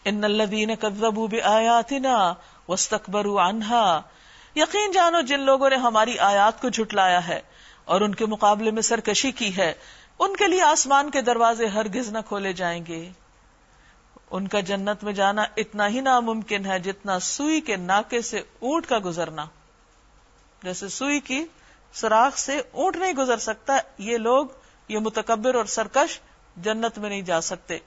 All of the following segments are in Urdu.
ان الذین کذبوا بآیاتنا واستکبروا عنها، یقین جانو جن لوگوں نے ہماری آیات کو جھٹلایا ہے اور ان کے مقابلے میں سرکشی کی ہے، ان کے لیے آسمان کے دروازے ہرگز نہ کھولے جائیں گے. ان کا جنت میں جانا اتنا ہی ناممکن ہے جتنا سوئی کے ناکے سے اونٹ کا گزرنا. جیسے سوئی کی سوراخ سے اونٹ نہیں گزر سکتا، یہ لوگ، یہ متکبر اور سرکش جنت میں نہیں جا سکتے.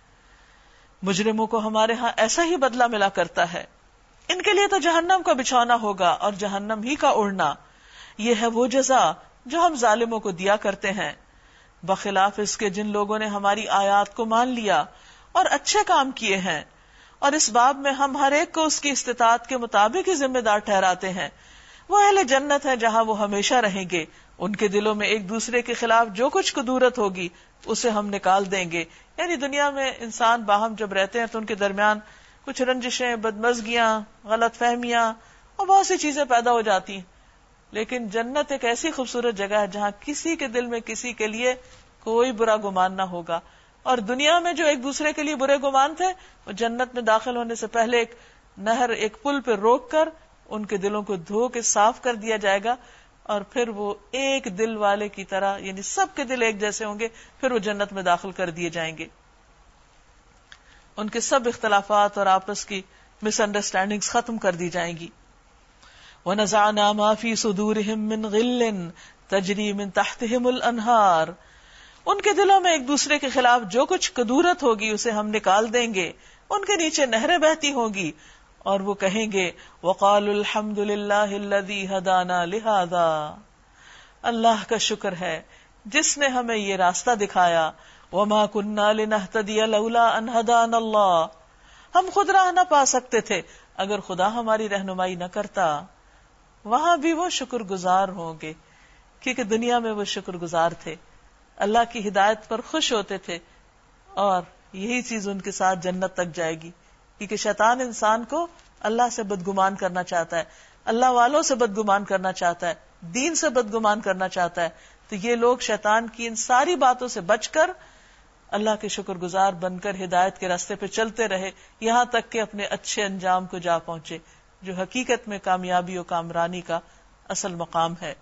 مجرموں کو ہمارے ہاں ایسا ہی بدلہ ملا کرتا ہے. ان کے لیے تو جہنم کا بچھونا ہوگا اور جہنم ہی کا اڑنا. یہ ہے وہ جزا جو ہم ظالموں کو دیا کرتے ہیں، بخلاف اس کے جن لوگوں نے ہماری آیات کو مان لیا اور اچھے کام کیے ہیں. اور اس باب میں ہم ہر ایک کو اس کی استطاعت کے مطابق ہی ذمہ دار ٹھہراتے ہیں. وہ اہل جنت ہے جہاں وہ ہمیشہ رہیں گے. ان کے دلوں میں ایک دوسرے کے خلاف جو کچھ کدورت ہوگی اسے ہم نکال دیں گے. یعنی دنیا میں انسان باہم جب رہتے ہیں تو ان کے درمیان کچھ رنجشیں، بدمزگیاں، غلط فہمیاں اور بہت سی چیزیں پیدا ہو جاتی ہیں. لیکن جنت ایک ایسی خوبصورت جگہ ہے جہاں کسی کے دل میں کسی کے لیے کوئی برا گمان نہ ہوگا. اور دنیا میں جو ایک دوسرے کے لیے برے گمان تھے، وہ جنت میں داخل ہونے سے پہلے ایک نہر، ایک پل پہ روک کر ان کے دلوں کو دھو کے صاف کر دیا جائے گا، اور پھر وہ ایک دل والے کی طرح، یعنی سب کے دل ایک جیسے ہوں گے، پھر وہ جنت میں داخل کر دیے جائیں گے. ان کے سب اختلافات اور آپس کی مس انڈرسٹینڈنگز ختم کر دی جائیں گی. وَنَزَعْنَا مَا فِي صُدُورِهِم مِّن غِلٍّ تَجْرِي مِن تَحْتِهِمُ الْأَنْهَارُ، ان کے دلوں میں ایک دوسرے کے خلاف جو کچھ کدورت ہوگی اسے ہم نکال دیں گے. ان کے نیچے نہریں بہتی ہوں گی اور وہ کہیں گے وَقَالُوا الْحَمْدُ لِلَّهِ الَّذِي هَدَانَا لِهَذَا، اللہ کا شکر ہے جس نے ہمیں یہ راستہ دکھایا. وَمَا كُنَّا لِنَهْتَدِيَ لَوْلَا أَنْ هَدَانَا اللَّهُ، ہم خود راہ نہ پا سکتے تھے اگر خدا ہماری رہنمائی نہ کرتا. وہاں بھی وہ شکر گزار ہوں گے کیونکہ دنیا میں وہ شکر گزار تھے، اللہ کی ہدایت پر خوش ہوتے تھے، اور یہی چیز ان کے ساتھ جنت تک جائے گی. کیونکہ شیطان انسان کو اللہ سے بدگمان کرنا چاہتا ہے، اللہ والوں سے بدگمان کرنا چاہتا ہے، دین سے بدگمان کرنا چاہتا ہے. تو یہ لوگ شیطان کی ان ساری باتوں سے بچ کر اللہ کے شکر گزار بن کر ہدایت کے راستے پہ چلتے رہے، یہاں تک کہ اپنے اچھے انجام کو جا پہنچے، جو حقیقت میں کامیابی و کامرانی کا اصل مقام ہے.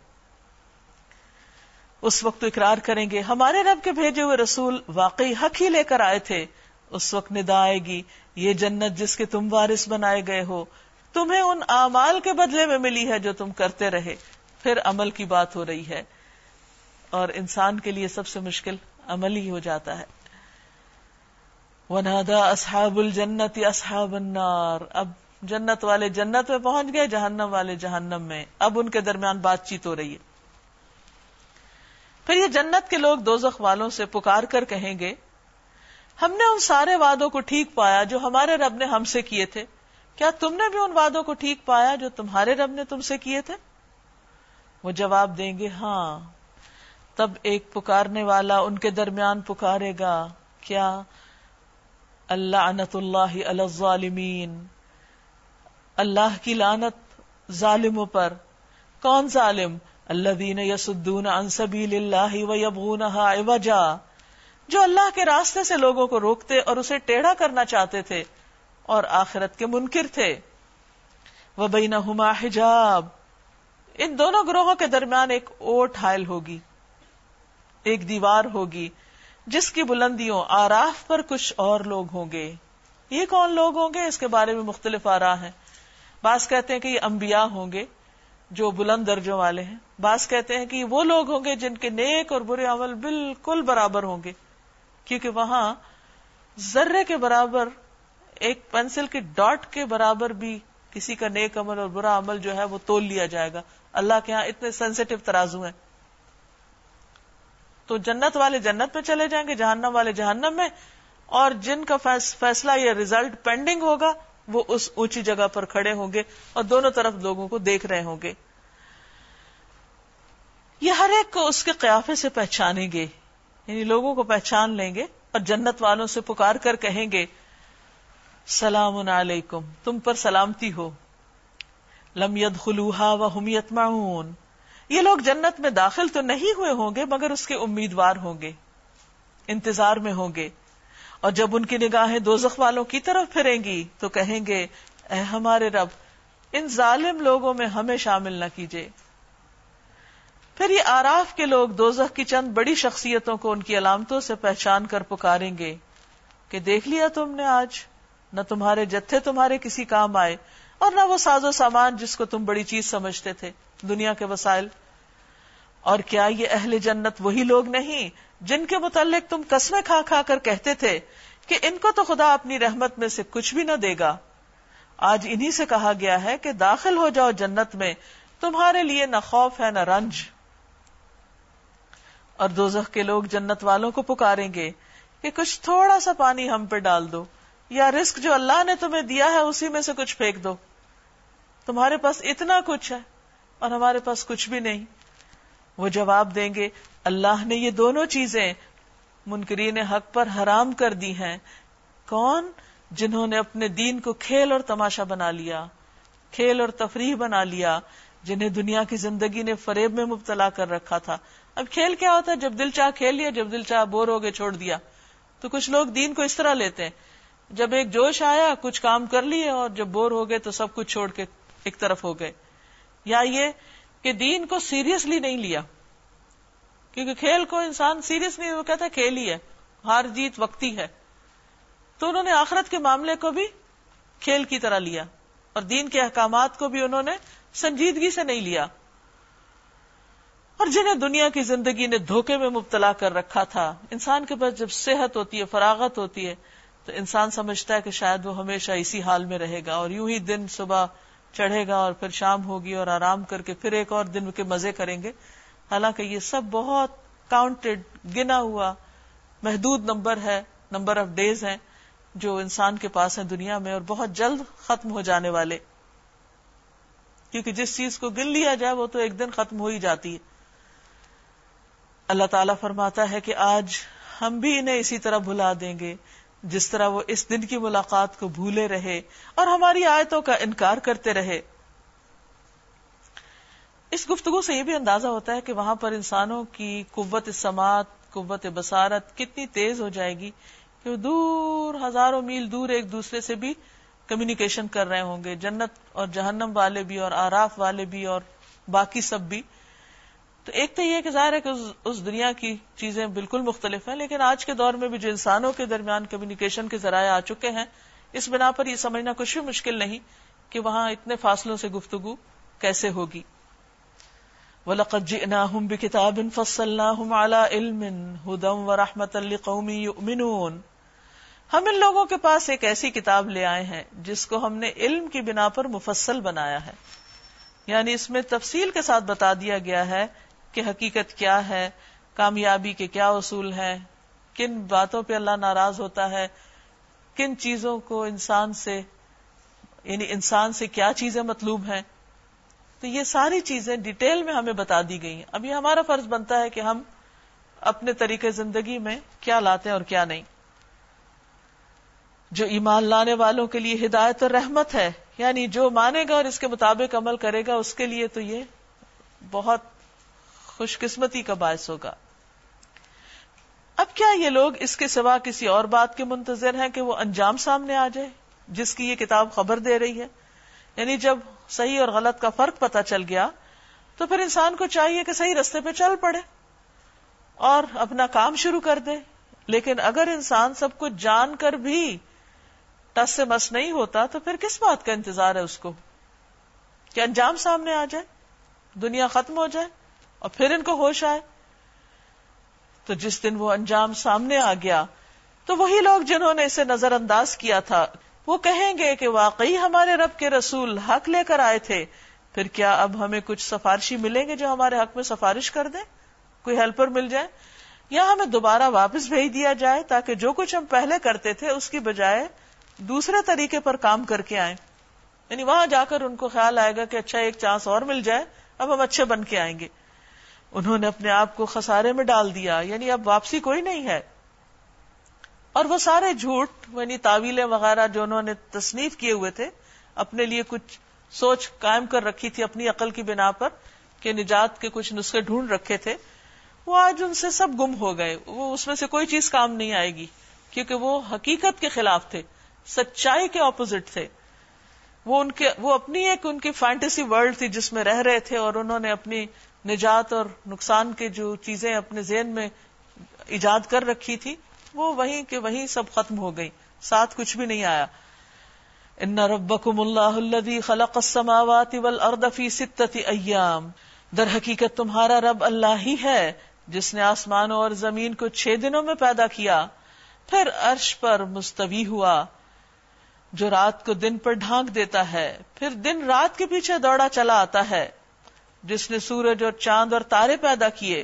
اس وقت اقرار کریں گے ہمارے رب کے بھیجے ہوئے رسول واقعی حق ہی لے کر آئے تھے. اس وقت ندا آئے گی، یہ جنت جس کے تم وارث بنائے گئے ہو تمہیں ان اعمال کے بدلے میں ملی ہے جو تم کرتے رہے. پھر عمل کی بات ہو رہی ہے، اور انسان کے لیے سب سے مشکل عمل ہی ہو جاتا ہے. وَنَادَى أَصْحَابُ الْجَنَّةِ أَصْحَابَ النَّارِ، اب جنت والے جنت میں پہنچ گئے، جہنم والے جہنم میں. اب ان کے درمیان بات چیت ہو رہی ہے. پھر یہ جنت کے لوگ دوزخ والوں سے پکار کر کہیں گے ہم نے ان سارے وعدوں کو ٹھیک پایا جو ہمارے رب نے ہم سے کیے تھے، کیا تم نے بھی ان وعدوں کو ٹھیک پایا جو تمہارے رب نے تم سے کیے تھے؟ وہ جواب دیں گے ہاں. تب ایک پکارنے والا ان کے درمیان پکارے گا، کیا؟ اللعنۃ اللہ علی الظالمین، اللہ کی لعنت ظالموں پر. کون ظالم؟ الذین یصدون عن سبیل اللہ ویبغونها عوجا، جو اللہ کے راستے سے لوگوں کو روکتے اور اسے ٹیڑھا کرنا چاہتے تھے اور آخرت کے منکر تھے. وبینہما حجاب، ان دونوں گروہوں کے درمیان ایک اوٹ حائل ہوگی، ایک دیوار ہوگی جس کی بلندیوں آراف پر کچھ اور لوگ ہوں گے. یہ کون لوگ ہوں گے؟ اس کے بارے میں مختلف آراء ہیں. بعض کہتے ہیں کہ یہ انبیاء ہوں گے جو بلند درجوں والے ہیں، بعض کہتے ہیں کہ یہ وہ لوگ ہوں گے جن کے نیک اور برے عمل بالکل برابر ہوں گے، کیونکہ وہاں ذرے کے برابر، ایک پینسل کے ڈاٹ کے برابر بھی کسی کا نیک عمل اور برا عمل جو ہے وہ تول لیا جائے گا. اللہ کے ہاں اتنے سینسیٹیو ترازو ہیں. تو جنت والے جنت میں چلے جائیں گے، جہنم والے جہنم میں، اور جن کا فیصلہ یا ریزلٹ پینڈنگ ہوگا وہ اس اونچی جگہ پر کھڑے ہوں گے اور دونوں طرف لوگوں کو دیکھ رہے ہوں گے. یہ ہر ایک کو اس کے قیافے سے پہچانیں گے، یعنی لوگوں کو پہچان لیں گے اور جنت والوں سے پکار کر کہیں گے سلام علیکم، تم پر سلامتی ہو. لم يدخلوها وهم يطمعون، یہ لوگ جنت میں داخل تو نہیں ہوئے ہوں گے مگر اس کے امیدوار ہوں گے، انتظار میں ہوں گے. اور جب ان کی نگاہیں دوزخ والوں کی طرف پھریں گی تو کہیں گے اے ہمارے رب ان ظالم لوگوں میں ہمیں شامل نہ کیجیے. پھر یہ آراف کے لوگ دوزخ کی چند بڑی شخصیتوں کو ان کی علامتوں سے پہچان کر پکاریں گے کہ دیکھ لیا تم نے آج نہ تمہارے جتھے تمہارے کسی کام آئے اور نہ وہ ساز و سامان جس کو تم بڑی چیز سمجھتے تھے دنیا کے وسائل. اور کیا یہ اہل جنت وہی لوگ نہیں جن کے متعلق تم قسمیں کھا کھا کر کہتے تھے کہ ان کو تو خدا اپنی رحمت میں سے کچھ بھی نہ دے گا. آج انہی سے کہا گیا ہے کہ داخل ہو جاؤ جنت میں, تمہارے لیے نہ خوف ہے نہ رنج. اور دوزخ کے لوگ جنت والوں کو پکاریں گے کہ کچھ تھوڑا سا پانی ہم پہ ڈال دو, یا رزق جو اللہ نے تمہیں دیا ہے اسی میں سے کچھ پھینک دو. تمہارے پاس اتنا کچھ ہے اور ہمارے پاس کچھ بھی نہیں. وہ جواب دیں گے اللہ نے یہ دونوں چیزیں منکرین حق پر حرام کر دی ہیں. کون؟ جنہوں نے اپنے دین کو کھیل اور تماشا بنا لیا, کھیل اور تفریح بنا لیا, جنہیں دنیا کی زندگی نے فریب میں مبتلا کر رکھا تھا. اب کھیل کیا ہوتا ہے؟ جب دل چاہ کھیل لیا, جب دل چاہ بور ہو گئے چھوڑ دیا. تو کچھ لوگ دین کو اس طرح لیتے ہیں, جب ایک جوش آیا کچھ کام کر لیے اور جب بور ہو گئے تو سب کچھ چھوڑ کے ایک طرف ہو گئے. یا یہ کہ دین کو سیریسلی نہیں لیا, کیونکہ کھیل کو انسان سیریس نہیں, وہ کہتا ہے کھیل ہی ہے, ہار جیت وقتی ہے. تو انہوں نے آخرت کے معاملے کو بھی کھیل کی طرح لیا اور دین کے احکامات کو بھی انہوں نے سنجیدگی سے نہیں لیا. اور جنہیں دنیا کی زندگی نے دھوکے میں مبتلا کر رکھا تھا, انسان کے پاس جب صحت ہوتی ہے, فراغت ہوتی ہے, تو انسان سمجھتا ہے کہ شاید وہ ہمیشہ اسی حال میں رہے گا اور یوں ہی دن صبح چڑھے گا اور پھر شام ہوگی اور آرام کر کے پھر ایک اور دن کے مزے کریں گے. حالانکہ یہ سب بہت کاؤنٹڈ, گنا ہوا محدود نمبر ہے, نمبر آف ڈیز ہیں جو انسان کے پاس ہیں دنیا میں, اور بہت جلد ختم ہو جانے والے, کیونکہ جس چیز کو گن لیا جائے وہ تو ایک دن ختم ہو ہی جاتی ہے. اللہ تعالیٰ فرماتا ہے کہ آج ہم بھی انہیں اسی طرح بھلا دیں گے جس طرح وہ اس دن کی ملاقات کو بھولے رہے اور ہماری آیتوں کا انکار کرتے رہے. اس گفتگو سے یہ بھی اندازہ ہوتا ہے کہ وہاں پر انسانوں کی قوت سماعت, قوت بصارت کتنی تیز ہو جائے گی کہ وہ دور, ہزاروں میل دور ایک دوسرے سے بھی کمیونیکیشن کر رہے ہوں گے, جنت اور جہنم والے بھی اور آراف والے بھی اور باقی سب بھی. تو ایک تو یہ کہ ظاہر ہے کہ اس دنیا کی چیزیں بالکل مختلف ہیں, لیکن آج کے دور میں بھی جو انسانوں کے درمیان کمیونیکیشن کے ذرائع آ چکے ہیں, اس بنا پر یہ سمجھنا کچھ بھی مشکل نہیں کہ وہاں اتنے فاصلوں سے گفتگو کیسے ہوگی. وَلَقَدْ جِئْنَاهُمْ بِكِتَابٍ فَصَّلْنَاهُمْ عَلَىٰ عِلْمٍ هُدًى وَرَحْمَةً لِقَوْمٍ يُؤْمِنُونَ. ہم ان لوگوں کے پاس ایک ایسی کتاب لے آئے ہیں جس کو ہم نے علم کی بنا پر مفصل بنایا ہے, یعنی اس میں تفصیل کے ساتھ بتا دیا گیا ہے کہ حقیقت کیا ہے, کامیابی کے کیا اصول ہیں, کن باتوں پہ اللہ ناراض ہوتا ہے, کن چیزوں کو انسان سے, یعنی انسان سے کیا چیزیں مطلوب ہیں. تو یہ ساری چیزیں ڈیٹیل میں ہمیں بتا دی گئی ہیں. اب یہ ہمارا فرض بنتا ہے کہ ہم اپنے طریقے زندگی میں کیا لاتے ہیں اور کیا نہیں. جو ایمان لانے والوں کے لیے ہدایت اور رحمت ہے, یعنی جو مانے گا اور اس کے مطابق عمل کرے گا اس کے لیے تو یہ بہت خوش قسمتی کا باعث ہوگا. اب کیا یہ لوگ اس کے سوا کسی اور بات کے منتظر ہیں کہ وہ انجام سامنے آ جائے جس کی یہ کتاب خبر دے رہی ہے؟ یعنی جب صحیح اور غلط کا فرق پتہ چل گیا تو پھر انسان کو چاہیے کہ صحیح رستے پہ چل پڑے اور اپنا کام شروع کر دے. لیکن اگر انسان سب کچھ جان کر بھی ٹس سے مس نہیں ہوتا تو پھر کس بات کا انتظار ہے اس کو کہ انجام سامنے آ جائے, دنیا ختم ہو جائے اور پھر ان کو ہوش آئے. تو جس دن وہ انجام سامنے آ گیا تو وہی لوگ جنہوں نے اسے نظر انداز کیا تھا وہ کہیں گے کہ واقعی ہمارے رب کے رسول حق لے کر آئے تھے, پھر کیا اب ہمیں کچھ سفارشی ملیں گے جو ہمارے حق میں سفارش کر دیں, کوئی ہیلپر مل جائے, یا ہمیں دوبارہ واپس بھیج دیا جائے تاکہ جو کچھ ہم پہلے کرتے تھے اس کی بجائے دوسرے طریقے پر کام کر کے آئیں. یعنی وہاں جا کر ان کو خیال آئے گا کہ اچھا ایک چانس اور مل جائے, اب ہم اچھے بن کے آئیں گے. انہوں نے اپنے آپ کو خسارے میں ڈال دیا, یعنی اب واپسی کوئی نہیں ہے. اور وہ سارے جھوٹ, یعنی تعویلیں وغیرہ جو انہوں نے تصنیف کیے ہوئے تھے, اپنے لیے کچھ سوچ قائم کر رکھی تھی اپنی عقل کی بنا پر کہ نجات کے کچھ نسخے ڈھونڈ رکھے تھے, وہ آج ان سے سب گم ہو گئے. وہ اس میں سے کوئی چیز کام نہیں آئے گی. کیونکہ وہ حقیقت کے خلاف تھے، سچائی کے اپوزٹ تھے. وہ اپنی ایک ان کی فینٹیسی ورلڈ تھی جس میں رہ رہے تھے، اور انہوں نے اپنی نجات اور نقصان کے جو چیزیں اپنے ذہن میں ایجاد کر رکھی تھی وہ وہیں کہ وہیں سب ختم ہو گئی، ساتھ کچھ بھی نہیں آیا. ان ربکم اللہ الذی خلق السماوات والارض فی 6 ایام، در حقیقت تمہارا رب اللہ ہی ہے جس نے آسمانوں اور زمین کو 6 دنوں میں پیدا کیا، پھر عرش پر مستوی ہوا، جو رات کو دن پر ڈھانک دیتا ہے، پھر دن رات کے پیچھے دوڑا چلا آتا ہے، جس نے سورج اور چاند اور تارے پیدا کیے،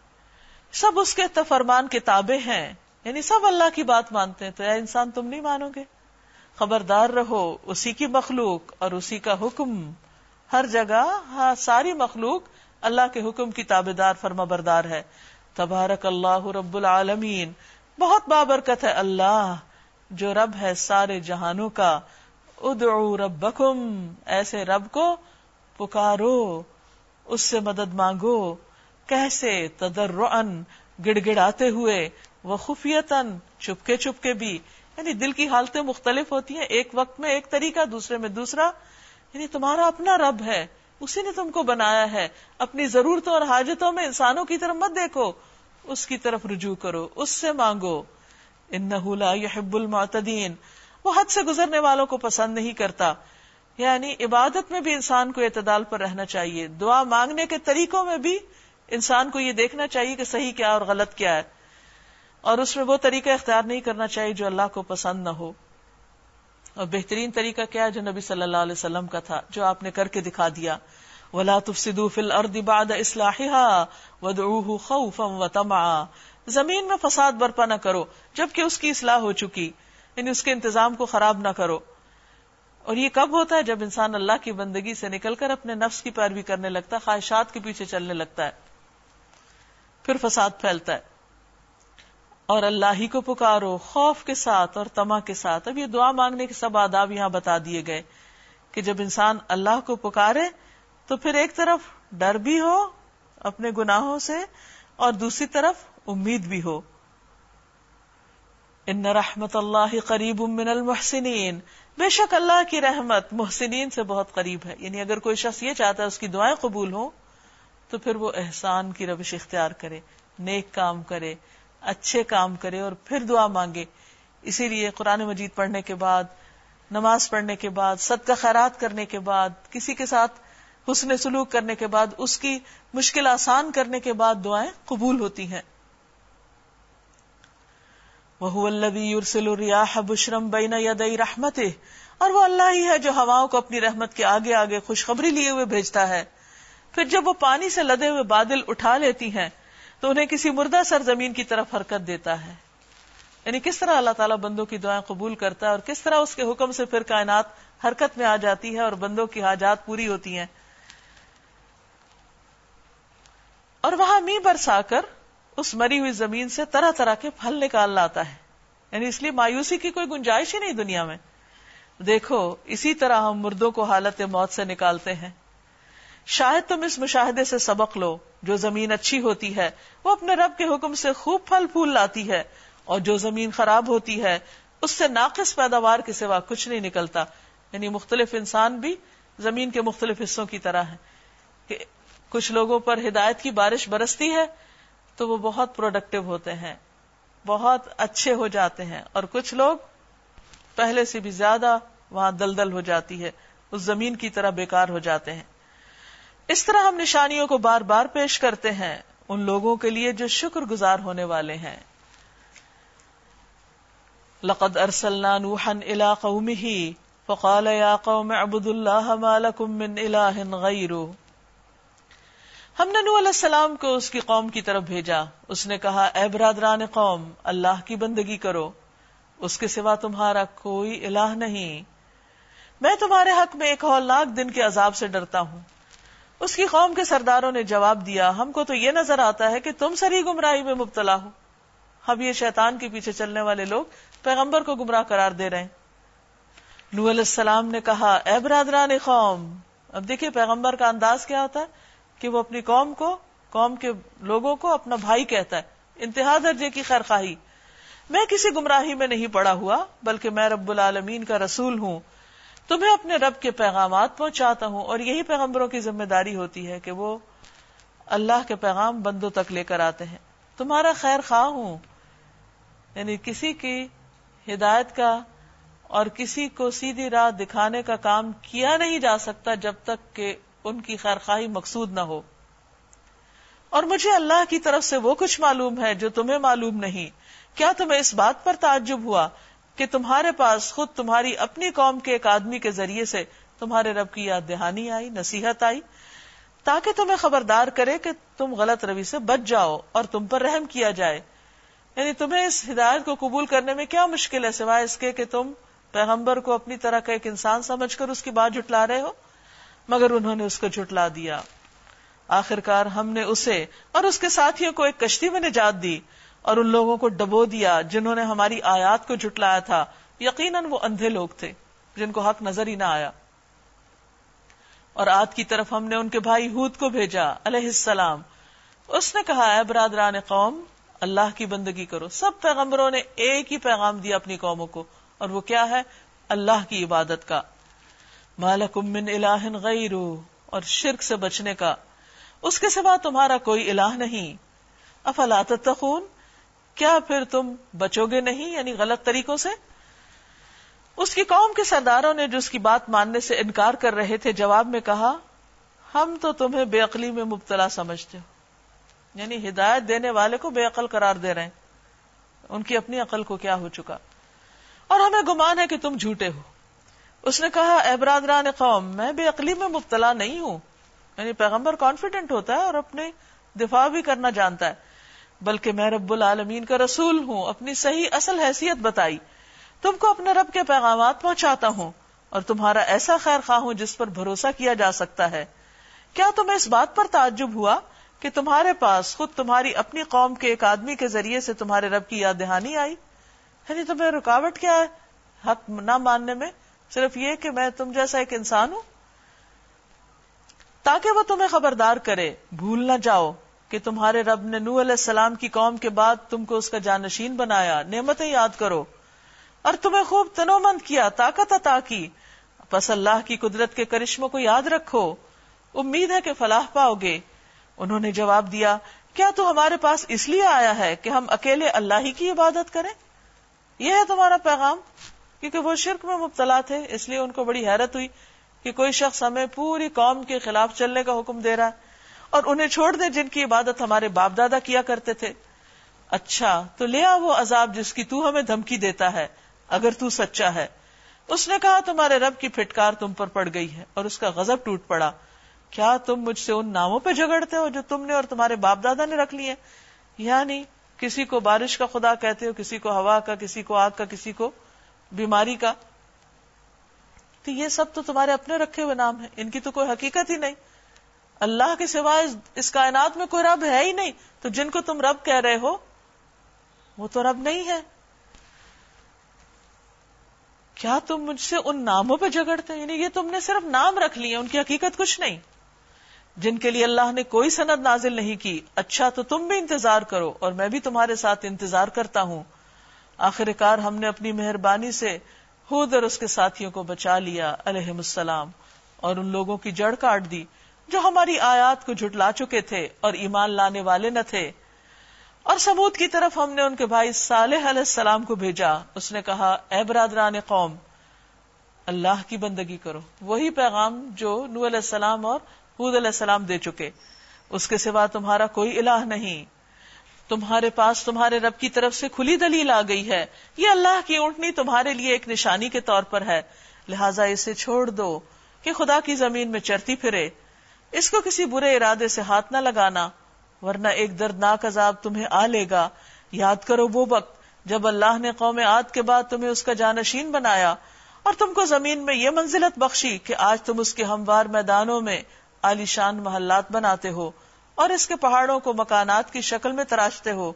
سب اس کے فرمان کے تابع ہیں. یعنی سب اللہ کی بات مانتے ہیں. تو اے انسان تم نہیں مانو گے؟ خبردار رہو، اسی کی مخلوق اور اسی کا حکم ہر جگہ، ساری مخلوق اللہ کے حکم کی تابعدار فرما بردار ہے. تبارک اللہ رب العالمین، بہت بابرکت ہے اللہ جو رب ہے سارے جہانوں کا. ادعو ربکم، ایسے رب کو پکارو، اس سے مدد مانگو. کیسے؟ تضرعاً، گڑ گڑاتے ہوئے، وخفیتاً، چپکے چپکے بھی. یعنی دل کی حالتیں مختلف ہوتی ہیں، ایک وقت میں ایک طریقہ، دوسرے میں دوسرا. یعنی تمہارا اپنا رب ہے، اسی نے تم کو بنایا ہے. اپنی ضرورتوں اور حاجتوں میں انسانوں کی طرف مت دیکھو، اس کی طرف رجوع کرو، اس سے مانگو. انہ لا یحب المعتدین، وہ حد سے گزرنے والوں کو پسند نہیں کرتا. یعنی عبادت میں بھی انسان کو اعتدال پر رہنا چاہیے، دعا مانگنے کے طریقوں میں بھی انسان کو یہ دیکھنا چاہیے کہ صحیح کیا اور غلط کیا ہے، اور اس میں وہ طریقہ اختیار نہیں کرنا چاہیے جو اللہ کو پسند نہ ہو. اور بہترین طریقہ کیا ہے؟ جو نبی صلی اللہ علیہ وسلم کا تھا، جو آپ نے کر کے دکھا دیا. وَلَا تُفْسِدُوا فِي الْأَرْضِ بَعْدَ إِصْلَاحِهَا وَادْعُوهُ خَوْفًا وَطَمَعًا، زمین میں فساد برپا نہ کرو جبکہ اس کی اصلاح ہو چکی، یعنی اس کے انتظام کو خراب نہ کرو. اور یہ کب ہوتا ہے؟ جب انسان اللہ کی بندگی سے نکل کر اپنے نفس کی پیروی کرنے لگتا ہے، خواہشات کے پیچھے چلنے لگتا ہے، پھر فساد پھیلتا ہے. اور اللہ ہی کو پکارو خوف کے ساتھ اور طمع کے ساتھ. اب یہ دعا مانگنے کے سب آداب یہاں بتا دیے گئے کہ جب انسان اللہ کو پکارے تو پھر ایک طرف ڈر بھی ہو اپنے گناہوں سے اور دوسری طرف امید بھی ہو. ان رحمت اللہ قریب من المحسنین، بے شک اللہ کی رحمت محسنین سے بہت قریب ہے. یعنی اگر کوئی شخص یہ چاہتا ہے اس کی دعائیں قبول ہوں تو پھر وہ احسان کی روش اختیار کرے، نیک کام کرے، اچھے کام کرے اور پھر دعا مانگے. اسی لیے قرآن مجید پڑھنے کے بعد، نماز پڑھنے کے بعد، صدقہ خیرات کرنے کے بعد، کسی کے ساتھ حسن سلوک کرنے کے بعد، اس کی مشکل آسان کرنے کے بعد دعائیں قبول ہوتی ہیں. وَهُوَ الَّذِي يُرْسِلُ الرِّيَاحَ بُشْرًا بَيْنَ يَدَيْ رَحْمَتِهِ، اور وہ اللہ ہی ہے جو ہواؤں کو اپنی رحمت کے آگے آگے خوشخبری لیے ہوئے بھیجتا ہے. پھر جب وہ پانی سے لدے ہوئے بادل اٹھا لیتی ہیں تو انہیں کسی مردہ سرزمین کی طرف حرکت دیتا ہے. یعنی کس طرح اللہ تعالیٰ بندوں کی دعائیں قبول کرتا ہے اور کس طرح اس کے حکم سے پھر کائنات حرکت میں آ جاتی ہے اور بندوں کی حاجات پوری ہوتی ہیں. اور وہاں می برسا کر اس مری ہوئی زمین سے طرح طرح کے پھل نکال لاتا ہے. یعنی اس لیے مایوسی کی کوئی گنجائش ہی نہیں دنیا میں. دیکھو اسی طرح ہم مردوں کو حالت موت سے نکالتے ہیں. شاید تم اس مشاہدے سے سبق لو، جو زمین اچھی ہوتی ہے وہ اپنے رب کے حکم سے خوب پھل پھول لاتی ہے، اور جو زمین خراب ہوتی ہے اس سے ناقص پیداوار کے سوا کچھ نہیں نکلتا. یعنی مختلف انسان بھی زمین کے مختلف حصوں کی طرح ہیں کہ کچھ لوگوں پر ہدایت کی بارش برستی ہے تو وہ بہت پروڈکٹیو ہوتے ہیں، بہت اچھے ہو جاتے ہیں، اور کچھ لوگ پہلے سے بھی زیادہ وہاں دلدل ہو جاتی ہے، اس زمین کی طرح بیکار ہو جاتے ہیں. اس طرح ہم نشانیوں کو بار بار پیش کرتے ہیں ان لوگوں کے لیے جو شکر گزار ہونے والے ہیں. لقد ارسلنا نوحا الى قومه فقال يا قوم اعبدوا الله ما لكم من اله غيره. ہم نے نوح علیہ السلام کو اس کی قوم کی طرف بھیجا. اس نے کہا اے برادران قوم، اللہ کی بندگی کرو، اس کے سوا تمہارا کوئی الہ نہیں. میں تمہارے حق میں ایک ہولناک دن کے عذاب سے ڈرتا ہوں. اس کی قوم کے سرداروں نے جواب دیا ہم کو تو یہ نظر آتا ہے کہ تم سری گمراہی میں مبتلا ہو. اب یہ شیطان کے پیچھے چلنے والے لوگ پیغمبر کو گمراہ قرار دے رہے ہیں. نوح علیہ السلام نے کہا اے برادران قوم. اب دیکھیے پیغمبر کا انداز کیا ہوتا ہے کہ وہ اپنی قوم کے لوگوں کو اپنا بھائی کہتا ہے، انتہا درجے کی خیرخواہی. میں کسی گمراہی میں نہیں پڑا ہوا، بلکہ میں رب العالمین کا رسول ہوں، تمہیں اپنے رب کے پیغامات پہنچاتا ہوں. اور یہی پیغمبروں کی ذمہ داری ہوتی ہے کہ وہ اللہ کے پیغام بندوں تک لے کر آتے ہیں. تمہارا خیر خواہ ہوں، یعنی کسی کی ہدایت کا اور کسی کو سیدھی راہ دکھانے کا کام کیا نہیں جا سکتا جب تک کہ ان کی خیر خواہی مقصود نہ ہو. اور مجھے اللہ کی طرف سے وہ کچھ معلوم ہے جو تمہیں معلوم نہیں. کیا تمہیں اس بات پر تعجب ہوا کہ تمہارے پاس خود تمہاری اپنی قوم کے ایک آدمی کے ذریعے سے تمہارے رب کی یاد دہانی آئی، نصیحت آئی، تاکہ تمہیں خبردار کرے کہ تم غلط روی سے بچ جاؤ اور تم پر رحم کیا جائے. یعنی تمہیں اس ہدایت کو قبول کرنے میں کیا مشکل ہے سوائے اس کے کہ تم پیغمبر کو اپنی طرح کا ایک انسان سمجھ کر اس کی بات جھٹلا رہے ہو. مگر انہوں نے اس کو جھٹلا دیا. آخرکار ہم نے اسے اور اس کے ساتھیوں کو ایک کشتی میں نجات دی اور ان لوگوں کو ڈبو دیا جنہوں نے ہماری آیات کو جھٹلایا تھا. یقیناً وہ اندھے لوگ تھے جن کو حق نظر ہی نہ آیا. اور عاد کی طرف ہم نے ان کے بھائی ہود کو بھیجا علیہ السلام. اس نے کہا، اے برادران قوم، اللہ کی بندگی کرو. سب پیغمبروں نے ایک ہی پیغام دیا اپنی قوموں کو، اور وہ کیا ہے؟ اللہ کی عبادت کا. ما لکم من الہ غیرہ، اور شرک سے بچنے کا، اس کے سوا تمہارا کوئی الہ نہیں. افلا تتقون، کیا پھر تم بچو گے نہیں، یعنی غلط طریقوں سے؟ اس کی قوم کے سرداروں نے جو اس کی بات ماننے سے انکار کر رہے تھے جواب میں کہا، ہم تو تمہیں بے عقلی میں مبتلا سمجھتے ہو. یعنی ہدایت دینے والے کو بے عقل قرار دے رہے ہیں، ان کی اپنی عقل کو کیا ہو چکا، اور ہمیں گمان ہے کہ تم جھوٹے ہو. اس نے کہا، اے برادران قوم، میں بے عقلی میں مبتلا نہیں ہوں. یعنی پیغمبر کانفیڈنٹ ہوتا ہے اور اپنے دفاع بھی کرنا جانتا ہے، بلکہ میں رب العالمین کا رسول ہوں. اپنی صحیح اصل حیثیت بتائی، تم کو اپنے رب کے پیغامات پہنچاتا ہوں اور تمہارا ایسا خیر خواہ ہوں جس پر بھروسہ کیا جا سکتا ہے. کیا تمہیں اس بات پر تعجب ہوا کہ تمہارے پاس خود تمہاری اپنی قوم کے ایک آدمی کے ذریعے سے تمہارے رب کی یاد دہانی آئی؟ یعنی تمہیں رکاوٹ کیا ہے حق نہ ماننے میں؟ صرف یہ کہ میں تم جیسا ایک انسان ہوں، تاکہ وہ تمہیں خبردار کرے. بھول نہ جاؤ کہ تمہارے رب نے نوح علیہ السلام کی قوم کے بعد تم کو اس کا جانشین بنایا. نعمتیں یاد کرو اور تمہیں خوب تنومند کیا، طاقت عطا کی. پس اللہ کی قدرت کے کرشموں کو یاد رکھو، امید ہے کہ فلاح پاؤ گے. انہوں نے جواب دیا، کیا تو ہمارے پاس اس لیے آیا ہے کہ ہم اکیلے اللہ ہی کی عبادت کریں؟ یہ ہے تمہارا پیغام؟ کیونکہ وہ شرک میں مبتلا تھے، اس لیے ان کو بڑی حیرت ہوئی کہ کوئی شخص ہمیں پوری قوم کے خلاف چلنے کا حکم دے رہا ہے اور انہیں چھوڑ دیں جن کی عبادت ہمارے باپ دادا کیا کرتے تھے. اچھا تو لے آ وہ عذاب جس کی تو ہمیں دھمکی دیتا ہے اگر تو سچا ہے. اس نے کہا، تمہارے رب کی پھٹکار تم پر پڑ گئی ہے اور اس کا غضب ٹوٹ پڑا. کیا تم مجھ سے ان ناموں پہ جھگڑتے ہو جو تم نے اور تمہارے باپ دادا نے رکھ لیے؟ یعنی کسی کو بارش کا خدا کہتے ہو، کسی کو ہوا کا، کسی کو آگ کا، کسی کو بیماری کا. تو یہ سب تو تمہارے اپنے رکھے ہوئے نام ہیں، ان کی تو کوئی حقیقت ہی نہیں. اللہ کے سوائے اس کائنات میں کوئی رب ہے ہی نہیں، تو جن کو تم رب کہہ رہے ہو وہ تو رب نہیں ہے. کیا تم مجھ سے ان ناموں پہ جھگڑتے ہیں؟ یعنی یہ تم نے صرف نام رکھ لیے، ان کی حقیقت کچھ نہیں، جن کے لیے اللہ نے کوئی سند نازل نہیں کی. اچھا تو تم بھی انتظار کرو اور میں بھی تمہارے ساتھ انتظار کرتا ہوں. آخر کار ہم نے اپنی مہربانی سے ہود اور اس کے ساتھیوں کو بچا لیا علیہم السلام، اور ان لوگوں کی جڑ کاٹ دی جو ہماری آیات کو جھٹلا چکے تھے اور ایمان لانے والے نہ تھے. اور سمود کی طرف ہم نے ان کے بھائی صالح علیہ السلام کو بھیجا. اس نے کہا، اے برادران قوم، اللہ کی بندگی کرو. وہی پیغام جو نوح علیہ السلام اور ہود علیہ السلام دے چکے. اس کے سوا تمہارا کوئی الہ نہیں. تمہارے پاس تمہارے رب کی طرف سے کھلی دلیل آ گئی ہے. یہ اللہ کی اونٹنی تمہارے لیے ایک نشانی کے طور پر ہے، لہٰذا اسے چھوڑ دو کہ خدا کی زمین میں چرتی پھرے. اس کو کسی برے ارادے سے ہاتھ نہ لگانا، ورنہ ایک دردناک عذاب تمہیں آ لے گا. یاد کرو وہ وقت جب اللہ نے قوم عاد کے بعد تمہیں اس کا جانشین بنایا اور تم کو زمین میں یہ منزلت بخشی کہ آج تم اس کے ہموار میدانوں میں عالیشان محلات بناتے ہو اور اس کے پہاڑوں کو مکانات کی شکل میں تراشتے ہو.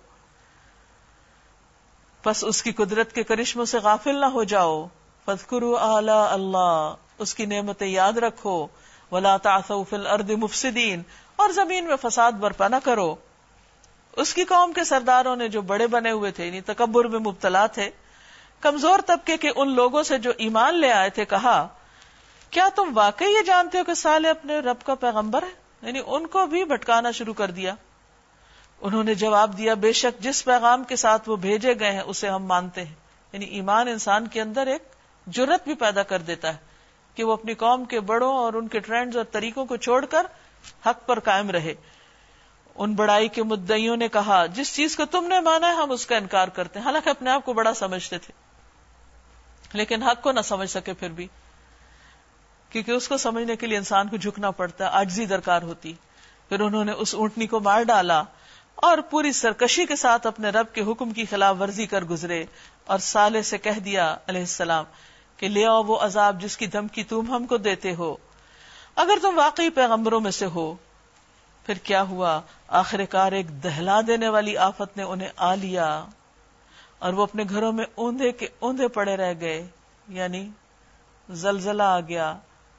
پس اس کی قدرت کے کرشموں سے غافل نہ ہو جاؤ. فاذکروا آلاء اللہ، اس کی نعمتیں یاد رکھو. ولا تعثوا فی الارض مفسدین، اور زمین میں فساد برپا نہ کرو. اس کی قوم کے سرداروں نے جو بڑے بنے ہوئے تھے یعنی تکبر میں مبتلا تھے، کمزور طبقے کے ان لوگوں سے جو ایمان لے آئے تھے کہا کیا تم واقعی یہ جانتے ہو کہ صالح اپنے رب کا پیغمبر ہے؟ یعنی ان کو بھی بھٹکانا شروع کر دیا. انہوں نے جواب دیا بے شک جس پیغام کے ساتھ وہ بھیجے گئے ہیں اسے ہم مانتے ہیں. یعنی ایمان انسان کے اندر ایک جرت بھی پیدا کر دیتا ہے کہ وہ اپنی قوم کے بڑوں اور ان کے ٹرینڈز اور طریقوں کو چھوڑ کر حق پر قائم رہے. ان بڑائی کے مدعیوں نے کہا جس چیز کو تم نے مانا ہے ہم اس کا انکار کرتے ہیں. حالانکہ اپنے آپ کو بڑا سمجھتے تھے لیکن حق کو نہ سمجھ سکے پھر بھی، کیونکہ اس کو سمجھنے کے لیے انسان کو جھکنا پڑتا ہے، عاجزی درکار ہوتی. پھر انہوں نے اس اونٹنی کو مار ڈالا اور پوری سرکشی کے ساتھ اپنے رب کے حکم کی خلاف ورزی کر گزرے اور صالح سے کہہ دیا علیہ السلام کہ لے آؤ وہ عذاب جس کی دھمکی تم ہم کو دیتے ہو اگر تم واقعی پیغمبروں میں سے ہو. پھر کیا ہوا؟ آخر کار ایک دہلا دینے والی آفت نے انہیں آ لیا اور وہ اپنے گھروں میں اوندھے کے اوندھے پڑے رہ گئے، یعنی زلزلہ آ گیا.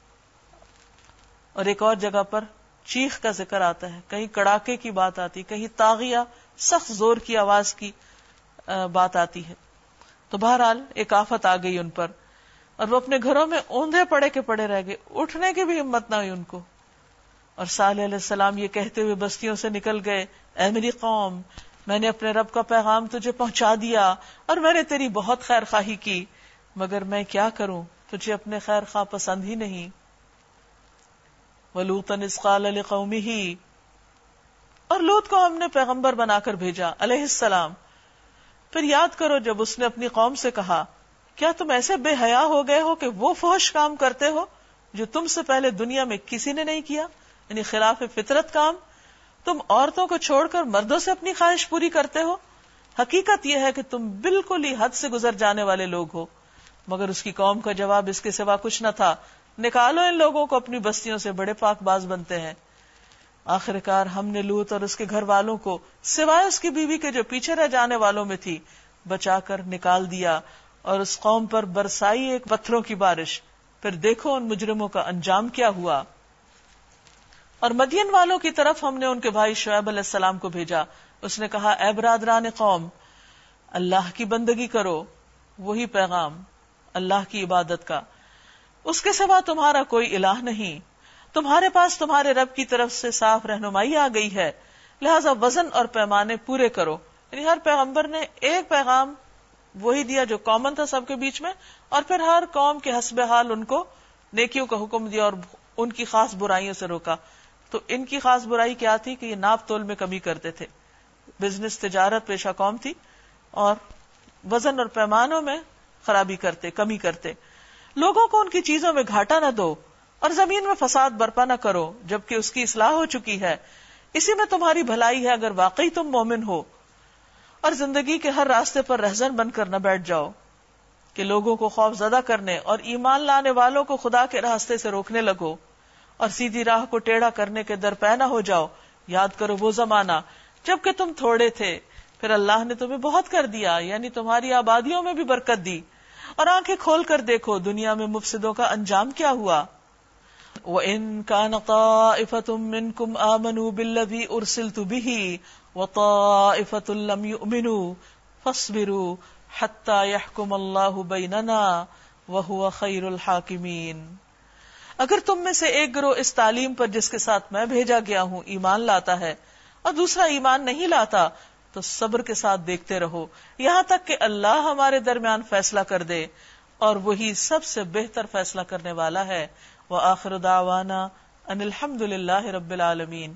اور ایک اور جگہ پر چیخ کا ذکر آتا ہے، کہیں کڑاکے کی بات آتی، کہیں تاغیہ سخت زور کی آواز کی بات آتی ہے. تو بہرحال ایک آفت آ گئی ان پر اور وہ اپنے گھروں میں اوندھے پڑے کے پڑے رہ گئے، اٹھنے کی بھی ہمت نہ ہوئی ان کو. اور صالح علیہ السلام یہ کہتے ہوئے بستیوں سے نکل گئے اے میری قوم میں نے اپنے رب کا پیغام تجھے پہنچا دیا اور میں نے تیری بہت خیر خواہی کی، مگر میں کیا کروں تجھے اپنے خیر خواہ پسند ہی نہیں. وَلُوطًا إِذْ قَالَ لِقَوْمِهِ، اور لوط کو ہم نے پیغمبر بنا کر بھیجا علیہ السلام. پھر یاد کرو جب اس نے اپنی قوم سے کہا کیا تم ایسے بے حیا ہو گئے ہو کہ وہ فحش کام کرتے ہو جو تم سے پہلے دنیا میں کسی نے نہیں کیا، یعنی خلاف فطرت کام. تم عورتوں کو چھوڑ کر مردوں سے اپنی خواہش پوری کرتے ہو. حقیقت یہ ہے کہ تم بالکل ہی حد سے گزر جانے والے لوگ ہو. مگر اس کی قوم کا جواب اس کے سوا کچھ نہ تھا، نکالو ان لوگوں کو اپنی بستیوں سے، بڑے پاک باز بنتے ہیں. آخر کار ہم نے لوط اور اس کے گھر والوں کو سوائے اس کی بیوی کے جو پیچھے رہ جانے والوں میں تھی بچا کر نکال دیا اور اس قوم پر برسائی ایک پتھروں کی بارش. پھر دیکھو ان مجرموں کا انجام کیا ہوا. اور مدین والوں کی طرف ہم نے ان کے بھائی شعیب علیہ السلام کو بھیجا. اس نے کہا اے برادران قوم اللہ کی بندگی کرو، وہی پیغام اللہ کی عبادت کا، اس کے سوا تمہارا کوئی الہ نہیں. تمہارے پاس تمہارے رب کی طرف سے صاف رہنمائی آ گئی ہے، لہذا وزن اور پیمانے پورے کرو. یعنی ہر پیغمبر نے ایک پیغام وہی دیا جو کامن تھا سب کے بیچ میں، اور پھر ہر قوم کے حسب حال ان کو نیکیوں کا حکم دیا اور ان کی خاص برائیوں سے روکا. تو ان کی خاص برائی کیا تھی کہ یہ ناپ تول میں کمی کرتے تھے، بزنس تجارت پیشہ قوم تھی، اور وزن اور پیمانوں میں خرابی کرتے، کمی کرتے. لوگوں کو ان کی چیزوں میں گھاٹا نہ دو اور زمین میں فساد برپا نہ کرو جبکہ اس کی اصلاح ہو چکی ہے، اسی میں تمہاری بھلائی ہے اگر واقعی تم مومن ہو. اور زندگی کے ہر راستے پر رہزن بن کر نہ بیٹھ جاؤ کہ لوگوں کو خوف زدہ کرنے اور ایمان لانے والوں کو خدا کے راستے سے روکنے لگو اور سیدھی راہ کو ٹیڑھا کرنے کے درپے نہ ہو جاؤ. یاد کرو وہ زمانہ جب کہ تم تھوڑے تھے، پھر اللہ نے تمہیں بہت کر دیا، یعنی تمہاری آبادیوں میں بھی برکت دی. اور آنکھیں کھول کر دیکھو دنیا میں مفسدوں کا انجام کیا ہوا. وَإِن كَانَ طَائِفَةٌ مِّنكُمْ آمَنُوا بِالَّذِي أُرْسِلْتُ بِهِ وَطَائِفَةٌ لَّمْ يُؤْمِنُوا فَاصْبِرُوا حَتَّى يَحْكُمَ اللَّهُ بَيْنَنَا وَهُوَ خَيْرُ الْحَاكِمِينَ. اگر تم میں سے ایک گروہ اس تعلیم پر جس کے ساتھ میں بھیجا گیا ہوں ایمان لاتا ہے اور دوسرا ایمان نہیں لاتا تو صبر کے ساتھ دیکھتے رہو یہاں تک کہ اللہ ہمارے درمیان فیصلہ کر دے، اور وہی سب سے بہتر فیصلہ کرنے والا ہے. وآخر دعوانا ان الحمد للہ رب العالمین.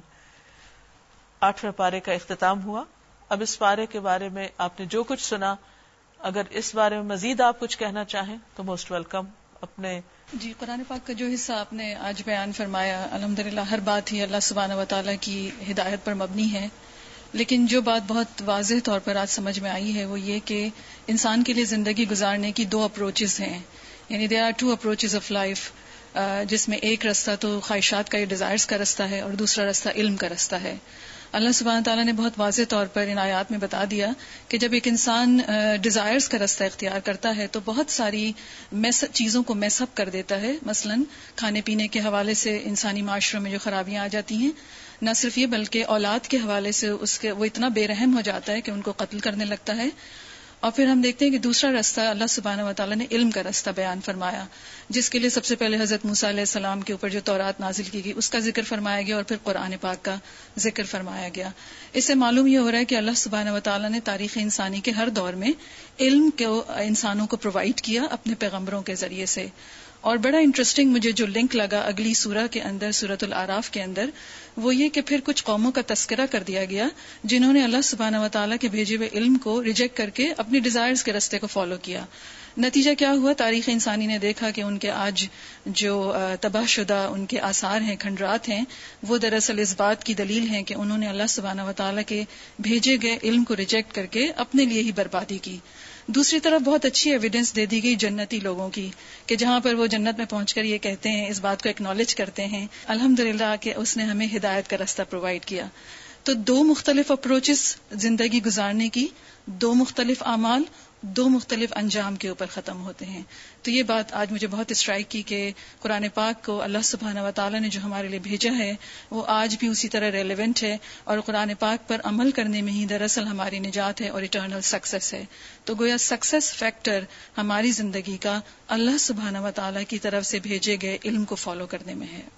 8ویں پارے کا اختتام ہوا. اب اس پارے کے بارے میں آپ نے جو کچھ سنا، اگر اس بارے میں مزید آپ کچھ کہنا چاہیں تو موسٹ ویلکم. اپنے جی، قرآن پاک کا جو حصہ آپ نے آج بیان فرمایا الحمدللہ ہر بات ہی اللہ سبحانہ وتعالیٰ کی ہدایت پر مبنی ہے، لیکن جو بات بہت واضح طور پر آج سمجھ میں آئی ہے وہ یہ کہ انسان کے لیے زندگی گزارنے کی 2 اپروچز ہیں. یعنی there are 2 approaches of life, جس میں ایک رستہ تو خواہشات کا، یہ ڈیزائرز کا رستہ ہے، اور دوسرا رستہ علم کا رستہ ہے. اللہ سبحانہ تعالیٰ نے بہت واضح طور پر ان آیات میں بتا دیا کہ جب ایک انسان ڈیزائرز کا رستہ اختیار کرتا ہے تو بہت ساری چیزوں کو میس اپ کر دیتا ہے. مثلا کھانے پینے کے حوالے سے انسانی معاشروں میں جو خرابیاں آ جاتی ہیں، نہ صرف یہ بلکہ اولاد کے حوالے سے وہ اتنا بے رحم ہو جاتا ہے کہ ان کو قتل کرنے لگتا ہے. اور پھر ہم دیکھتے ہیں کہ دوسرا رستہ اللہ سبحانہ و تعالیٰ نے علم کا رستہ بیان فرمایا، جس کے لیے سب سے پہلے حضرت موسیٰ علیہ السلام کے اوپر جو تورات نازل کی گئی اس کا ذکر فرمایا گیا، اور پھر قرآن پاک کا ذکر فرمایا گیا. اس سے معلوم یہ ہو رہا ہے کہ اللہ سبحانہ و تعالیٰ نے تاریخ انسانی کے ہر دور میں علم کو انسانوں کو پرووائڈ کیا اپنے پیغمبروں کے ذریعے سے. اور بڑا انٹرسٹنگ مجھے جو لنک لگا اگلی سورہ کے اندر، سورۃ الاعراف کے اندر، وہ یہ کہ پھر کچھ قوموں کا تذکرہ کر دیا گیا جنہوں نے اللہ سبحانہ و تعالیٰ کے بھیجے ہوئے علم کو ریجیکٹ کر کے اپنی ڈیزائرز کے رستے کو فالو کیا. نتیجہ کیا ہوا؟ تاریخ انسانی نے دیکھا کہ ان کے آج جو تباہ شدہ ان کے آثار ہیں، کھنڈرات ہیں، وہ دراصل اس بات کی دلیل ہیں کہ انہوں نے اللہ سبحانہ و تعالیٰ کے بھیجے گئے علم کو ریجیکٹ کر کے اپنے لیے ہی بربادی کی. دوسری طرف بہت اچھی ایویڈنس دے دی گئی جنتی لوگوں کی، کہ جہاں پر وہ جنت میں پہنچ کر یہ کہتے ہیں، اس بات کو ایکنالج کرتے ہیں الحمدللہ کہ اس نے ہمیں ہدایت کا راستہ پرووائڈ کیا. تو دو مختلف اپروچز زندگی گزارنے کی، دو مختلف اعمال، دو مختلف انجام کے اوپر ختم ہوتے ہیں. تو یہ بات آج مجھے بہت اسٹرائک کی کہ قرآن پاک کو اللہ سبحانہ و تعالیٰ نے جو ہمارے لیے بھیجا ہے وہ آج بھی اسی طرح ریلیونٹ ہے، اور قرآن پاک پر عمل کرنے میں ہی دراصل ہماری نجات ہے اور ایٹرنل سکسیس ہے. تو گویا سکسیس فیکٹر ہماری زندگی کا اللہ سبحانہ و تعالیٰ کی طرف سے بھیجے گئے علم کو فالو کرنے میں ہے.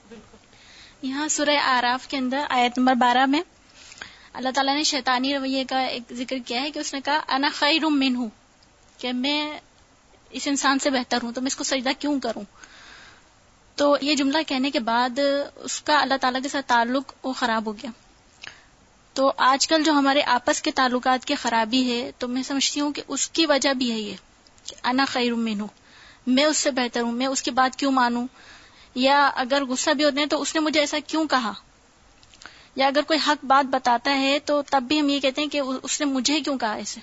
یہاں سورہ اعراف کے اندر آیت نمبر 12 میں اللہ تعالیٰ نے شیطانی رویے کا ایک ذکر کیا ہے کہ اس نے کہا انا خیر منہ، کہ میں اس انسان سے بہتر ہوں تو میں اس کو سجدہ کیوں کروں. تو یہ جملہ کہنے کے بعد اس کا اللہ تعالیٰ کے ساتھ تعلق وہ خراب ہو گیا. تو آج کل جو ہمارے آپس کے تعلقات کی خرابی ہے تو میں سمجھتی ہوں کہ اس کی وجہ بھی ہے یہ کہ انا خیر منہ، میں اس سے بہتر ہوں، میں اس کی بات کیوں مانوں، یا اگر غصہ بھی ہوتے ہیں تو اس نے مجھے ایسا کیوں کہا، یا اگر کوئی حق بات بتاتا ہے تو تب بھی ہم یہ کہتے ہیں کہ اس نے مجھے کیوں کہا ایسے.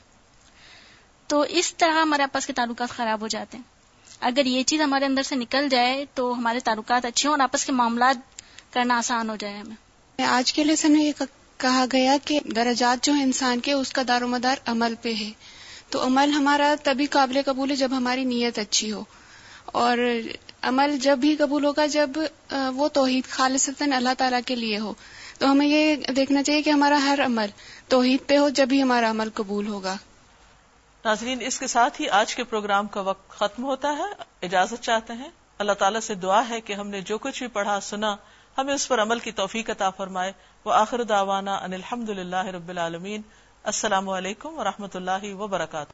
تو اس طرح ہمارے آپس کے تعلقات خراب ہو جاتے ہیں. اگر یہ چیز ہمارے اندر سے نکل جائے تو ہمارے تعلقات اچھے ہوں اور آپس کے معاملات کرنا آسان ہو جائے ہمیں. آج کے لیسن میں یہ کہا گیا کہ درجات جو ہیں انسان کے اس کا دار و مدار عمل پہ ہے. تو عمل ہمارا تبھی قابل قبول ہے جب ہماری نیت اچھی ہو، اور عمل جب بھی قبول ہوگا جب وہ توحید خالصتاً اللہ تعالیٰ کے لیے ہو. تو ہمیں یہ دیکھنا چاہیے کہ ہمارا ہر عمل توحید پہ ہو، جب ہی ہمارا عمل قبول ہوگا. ناظرین، اس کے ساتھ ہی آج کے پروگرام کا وقت ختم ہوتا ہے. اجازت چاہتے ہیں. اللہ تعالیٰ سے دعا ہے کہ ہم نے جو کچھ بھی پڑھا سنا ہمیں اس پر عمل کی توفیق عطا فرمائے. وآخر دعوانا ان الحمد للہ رب العالمین. السلام علیکم ورحمۃ اللہ وبرکاتہ.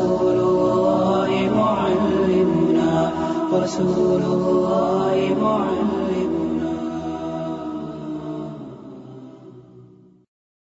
رسول اللہ معلمنا